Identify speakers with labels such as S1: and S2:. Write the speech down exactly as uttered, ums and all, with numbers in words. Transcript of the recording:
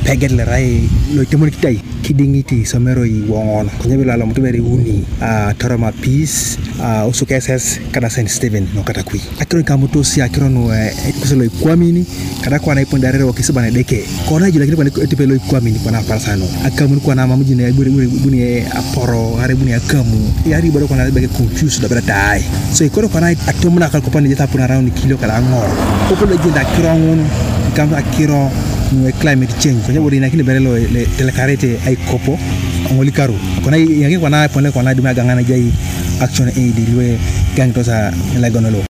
S1: peget le rai lo temon kitai kidingiti somero i wongono nyabe la mo tebere uni a toroma peace a usuke ss kada Saint Stephen no kata kui akiro kamuto si akiro no kuselo ikwamini kada kwa na ipondare wa kisibana deke kona jula kile kwa tipelo ikwamini kwa na parsano akamu kwa na mamuji ne buri buni aporo are buni akamu yari bado kwa na beke confuse da bata so ikoro kwa na atomuna kal kopani jeta puna round kilo kala ngor ko do jinda kiro ngono kam akiro no climate change ko nyabodi na kile berelo le telekarete ay kopo ngoli karu kona yangi kwa na pole kwa na dima gangana jai action aid liwe gang to sa la gonolo